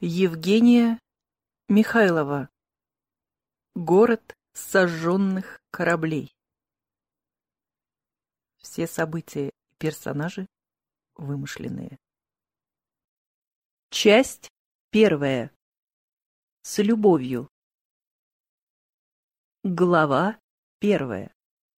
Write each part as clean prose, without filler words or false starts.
Евгения Михайлова. Город сожженных кораблей. Все события и персонажи вымышленные. Часть первая. С любовью. Глава первая.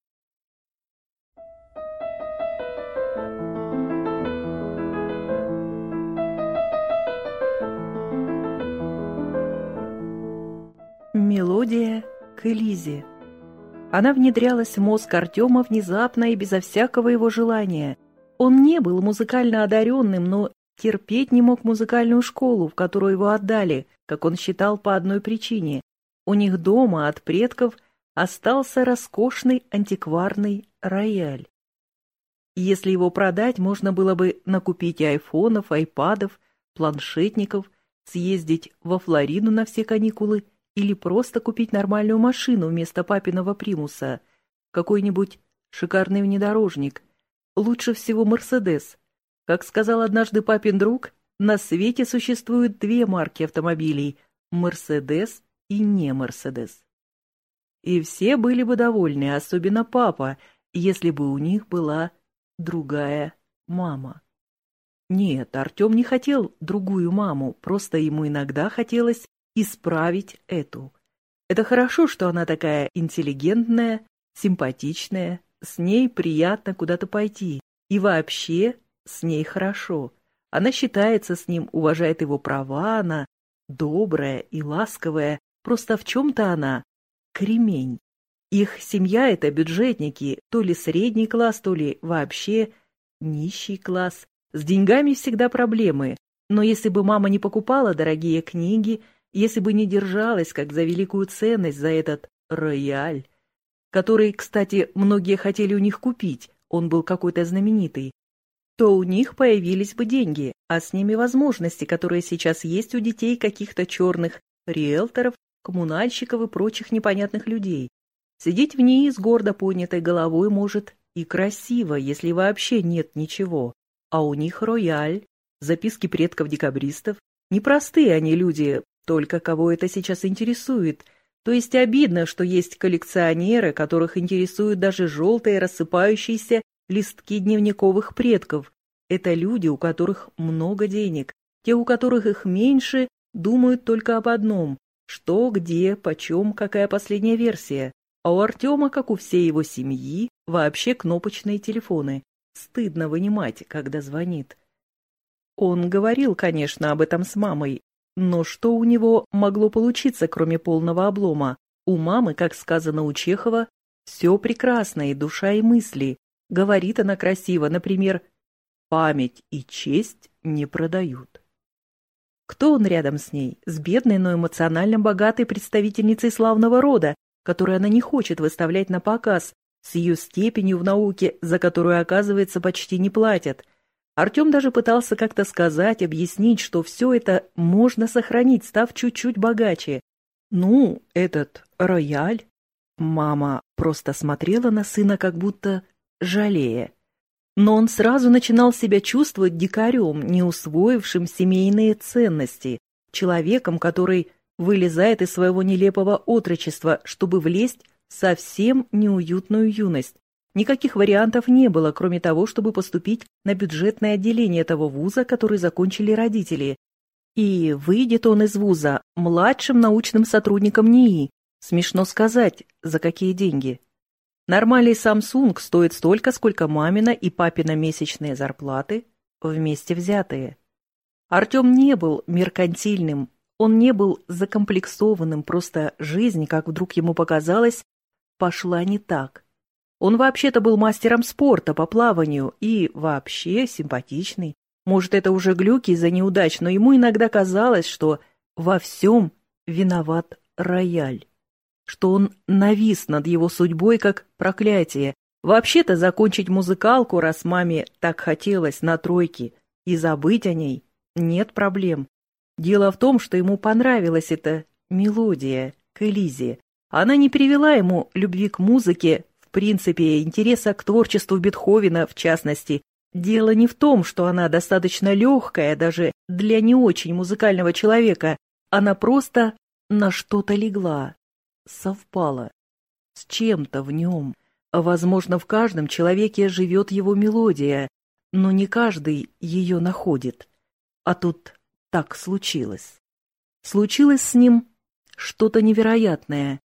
Мелодия к Элизе. Она внедрялась в мозг Артема внезапно и безо всякого его желания. Он не был музыкально одаренным, но терпеть не мог музыкальную школу, в которую его отдали, как он считал, по одной причине. У них дома от предков остался роскошный антикварный рояль. Если его продать, можно было бы накупить и айфонов, айпадов, планшетников, съездить во Флориду на все каникулы или просто купить нормальную машину вместо папиного примуса, какой-нибудь шикарный внедорожник, лучше всего Мерседес. Как сказал однажды папин друг, на свете существует две марки автомобилей – Мерседес и не Мерседес. И все были бы довольны, особенно папа, если бы у них была другая мама. Нет, Артем не хотел другую маму, просто ему иногда хотелось исправить эту. Это хорошо, что она такая интеллигентная, симпатичная, с ней приятно куда-то пойти. И вообще с ней хорошо. Она считается с ним, уважает его права, она добрая и ласковая, просто в чем-то она кремень. Их семья — это бюджетники, то ли средний класс, то ли вообще нищий класс. С деньгами всегда проблемы, но если бы мама не покупала дорогие книги, если бы не держалась как за великую ценность за этот рояль, который, кстати, многие хотели у них купить, он был какой-то знаменитый, то у них появились бы деньги, а с ними возможности, которые сейчас есть у детей каких-то черных риэлторов, коммунальщиков и прочих непонятных людей. Сидеть в ней с гордо поднятой головой может и красиво, если вообще нет ничего. А у них рояль, записки предков-декабристов. Непростые они люди, только кого это сейчас интересует. То есть обидно, что есть коллекционеры, которых интересуют даже желтые рассыпающиеся листки дневниковых предков. Это люди, у которых много денег. Те, у которых их меньше, думают только об одном – что, где, почем, какая последняя версия. А у Артема, как у всей его семьи, вообще кнопочные телефоны. Стыдно вынимать, когда звонит. Он говорил, конечно, об этом с мамой, но что у него могло получиться, кроме полного облома? У мамы, как сказано у Чехова, все прекрасно, и душа, и мысли. Говорит она красиво, например, «Память и честь не продают». Кто он рядом с ней? С бедной, но эмоционально богатой представительницей славного рода, которую она не хочет выставлять на показ, с ее степенью в науке, за которую, оказывается, почти не платят. Артем даже пытался как-то сказать, объяснить, что все это можно сохранить, став чуть-чуть богаче. Ну, этот рояль. Мама просто смотрела на сына, как будто жалея. Но он сразу начинал себя чувствовать дикарем, не усвоившим семейные ценности, человеком, который вылезает из своего нелепого отрочества, чтобы влезть в совсем неуютную юность. Никаких вариантов не было, кроме того, чтобы поступить на бюджетное отделение того вуза, который закончили родители. И выйдет он из вуза младшим научным сотрудником НИИ. Смешно сказать, за какие деньги. Нормальный Samsung стоит столько, сколько мамина и папина месячные зарплаты вместе взятые. Артем не был меркантильным, он не был закомплексованным, просто жизнь, как вдруг ему показалось, пошла не так. Он вообще-то был мастером спорта по плаванию и вообще симпатичный. Может, это уже глюки из-за неудач, но ему иногда казалось, что во всем виноват рояль, что он навис над его судьбой как проклятие. Вообще-то закончить музыкалку, раз маме так хотелось, на тройке, и забыть о ней, нет проблем. Дело в том, что ему понравилась эта мелодия к Элизе. Она не привела ему любви к музыке, в принципе, интереса к творчеству Бетховена, в частности. Дело не в том, что она достаточно легкая даже для не очень музыкального человека, она просто на что-то легла, совпала с чем-то в нем. Возможно, в каждом человеке живет его мелодия, но не каждый ее находит. А тут так случилось. Случилось с ним что-то невероятное.